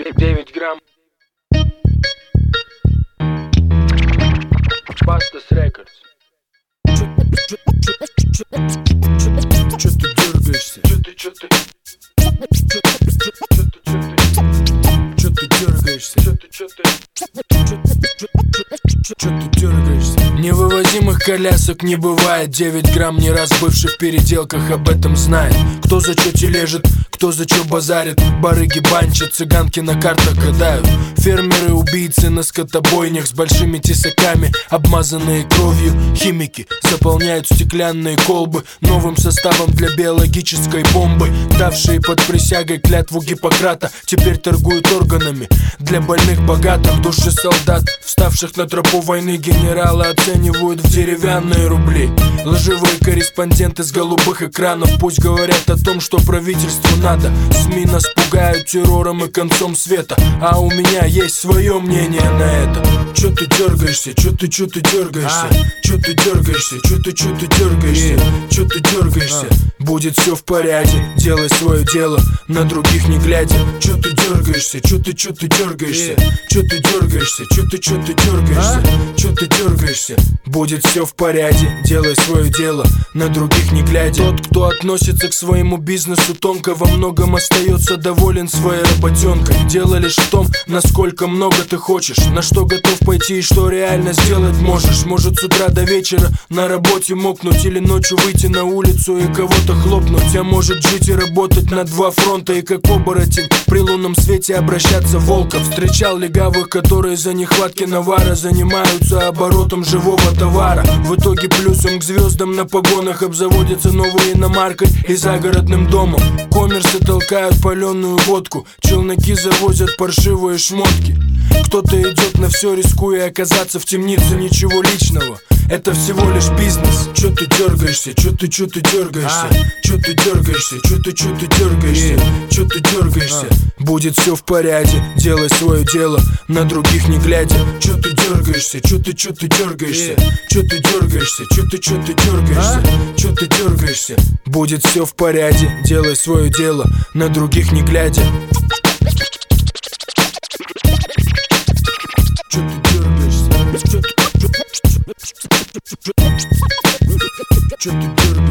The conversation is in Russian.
9 грамм. Bastos Records. Чё ты дергаешься? Чё ты дергаешься? Чё ты дергаешься? Невывозимых колясок не бывает. 9 грамм не раз бывших в переделках об этом знает. Кто за чё тележит, кто за чё базарит. Барыги банчат, цыганки на картах гадают. Фермеры, убийцы на скотобойнях с большими тесаками, обмазанные кровью. Химики заполняют стеклянные колбы новым составом для биологической бомбы. Давшие под присягой клятву Гиппократа теперь торгуют органами для больных богатых. Души солдат, вставших на тропу войны, генералы оценивают в деревянные рубли. Лживые корреспонденты с голубых экранов пусть говорят о том, что правительству надо. СМИ нас пугают террором и концом света, а у меня есть свое мнение на это. Чё ты дергаешься? Чё ты дергаешься? Чё ты дергаешься? Чё ты дергаешься? Чё ты дергаешься? Будет все в порядке, делай свое дело, на других не глядя. Чё ты дергаешься? Чё ты дергаешься? Чё ты дергаешься? Чё ты дергаешься? Чё ты дергаешься? Будет все в порядке, делай свое дело, на других не глядя. Тот, кто относится к своему бизнесу тонко, во многом остается доволен своей работенкой. Дело лишь в том, насколько много ты хочешь, на что готов пойти и что реально сделать можешь. Может с утра до вечера на работе мокнуть, или ночью выйти на улицу и кого-то хлопнуть. А может жить и работать на два фронта, и как оборотень при лунном свете обращаться в волка. Встречал легавых, которые за нехватки навара занимаются оборотом живого товара. В итоге плюсом к звездам на погонах обзаводятся новой иномаркой и загородным домом. Коммерсы толкают паленую водку, челноки завозят паршивые шмотки. Кто-то идет на все, рискуя оказаться в темнице. Ничего личного, это всего лишь бизнес. Чё ты дергаешься? Чё ты дергаешься? Чё ты дергаешься? Чё ты дергаешься? Чё ты дергаешься? Будет все в порядке, делай свое дело, на других не глядя. Чё ты дергаешься? Чё ты дергаешься? Чё ты дергаешься? Чё ты дергаешься? Чё ты дергаешься? Будет все в порядке, делай свое дело, на других не глядя. Чё ты дергаешься? Чё ты дергаешься?